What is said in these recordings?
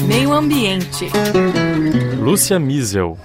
Meio Ambiente. Lúcia Miesel.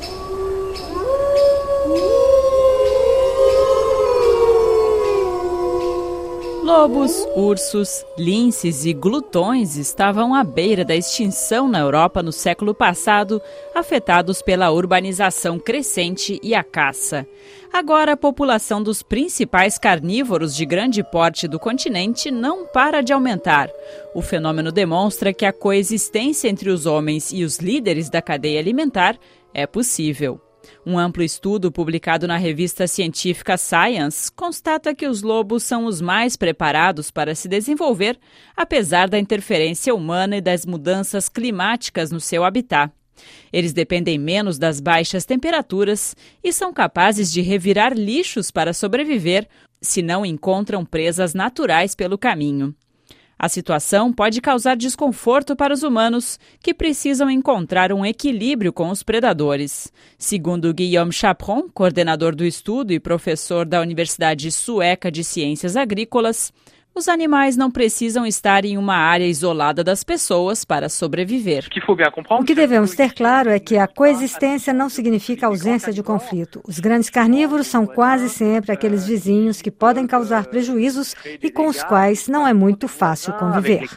Lobos, ursos, linces e glutões estavam à beira da extinção na Europa no século passado, afetados pela urbanização crescente e a caça. Agora, a população dos principais carnívoros de grande porte do continente não para de aumentar. O fenômeno demonstra que a coexistência entre os homens e os líderes da cadeia alimentar é possível. Um amplo estudo publicado na revista científica Science constata que os lobos são os mais preparados para se desenvolver, apesar da interferência humana e das mudanças climáticas no seu habitat. Eles dependem menos das baixas temperaturas e são capazes de revirar lixos para sobreviver se não encontram presas naturais pelo caminho. A situação pode causar desconforto para os humanos, que precisam encontrar um equilíbrio com os predadores. Segundo Guillaume Chaperon, coordenador do estudo e professor da Universidade Sueca de Ciências Agrícolas, os animais não precisam estar em uma área isolada das pessoas para sobreviver. O que devemos ter claro é que a coexistência não significa ausência de conflito. Os grandes carnívoros são quase sempre aqueles vizinhos que podem causar prejuízos e com os quais não é muito fácil conviver.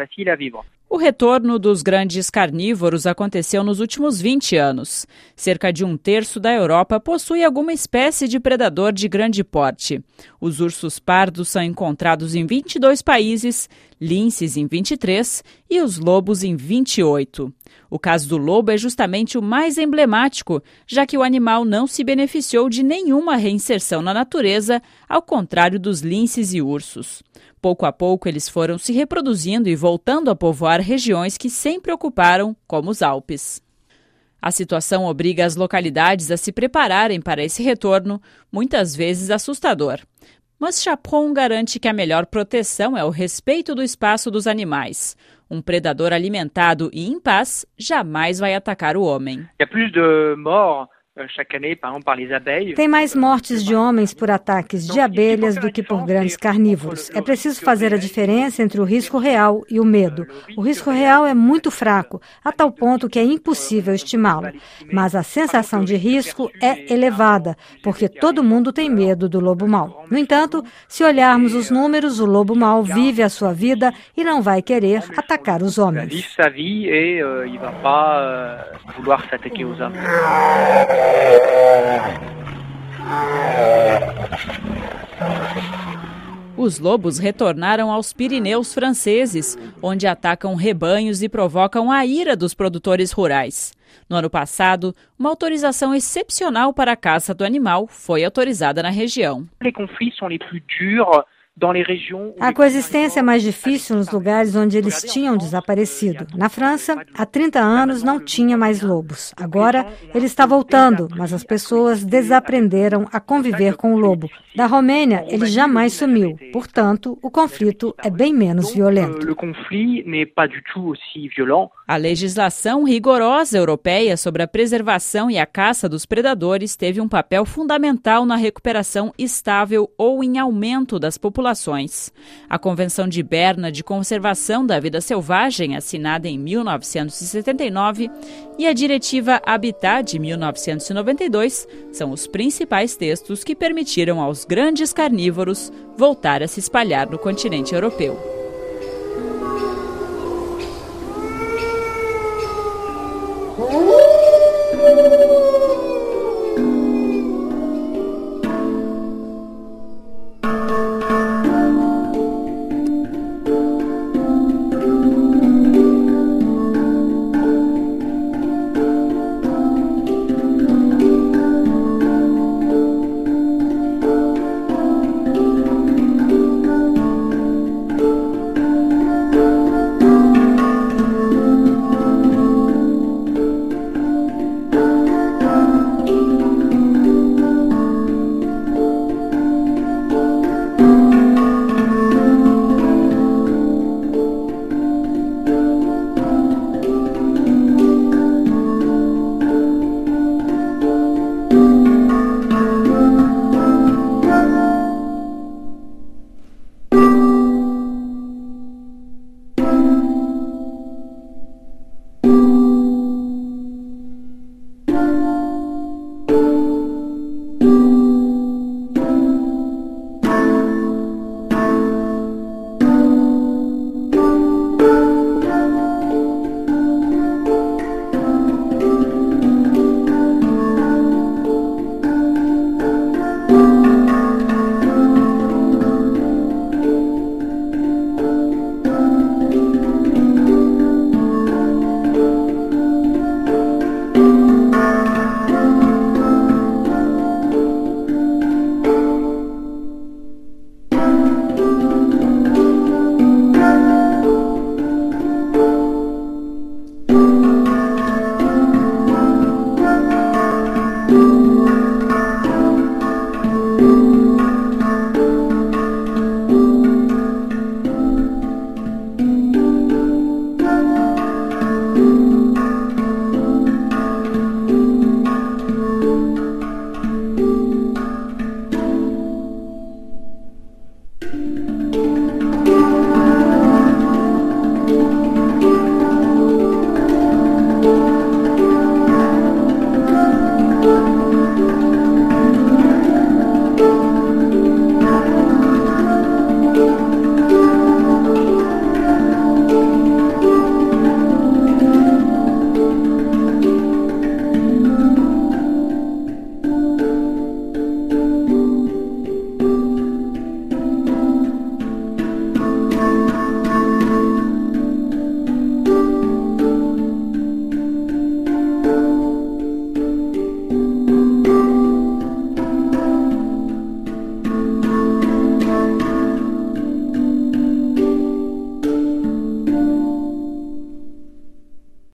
O retorno dos grandes carnívoros aconteceu nos últimos 20 anos. Cerca de 1/3 da Europa possui alguma espécie de predador de grande porte. Os ursos pardos são encontrados em 22 países, linces em 23 e os lobos em 28. O caso do lobo é justamente o mais emblemático, já que o animal não se beneficiou de nenhuma reinserção na natureza, ao contrário dos linces e ursos. Pouco a pouco, eles foram se reproduzindo e voltando a povoar regiões que sempre ocuparam, como os Alpes. A situação obriga as localidades a se prepararem para esse retorno, muitas vezes assustador. Mas Chaperon garante que a melhor proteção é o respeito do espaço dos animais. Um predador alimentado e em paz jamais vai atacar o homem. Tem mais mortes de homens por ataques de abelhas do que por grandes carnívoros. É preciso fazer a diferença entre o risco real e o medo. O risco real é muito fraco, a tal ponto que é impossível estimá-lo. Mas a sensação de risco é elevada, porque todo mundo tem medo do lobo mau. No entanto, se olharmos os números, o lobo mau vive a sua vida e não vai querer atacar os homens. Os lobos retornaram aos Pirineus franceses, onde atacam rebanhos e provocam a ira dos produtores rurais. No ano passado, uma autorização excepcional para a caça do animal foi autorizada na região. A coexistência é mais difícil nos lugares onde eles tinham desaparecido. Na França, há 30 anos não tinha mais lobos. Agora, ele está voltando, mas as pessoas desaprenderam a conviver com o lobo. Da Romênia, ele jamais sumiu. Portanto, o conflito é bem menos violento. A legislação rigorosa europeia sobre a preservação e a caça dos predadores teve um papel fundamental na recuperação estável ou em aumento das populações. A Convenção de Berna de Conservação da Vida Selvagem, assinada em 1979, e a Diretiva Habitat de 1992 são os principais textos que permitiram aos grandes carnívoros voltar a se espalhar no continente europeu.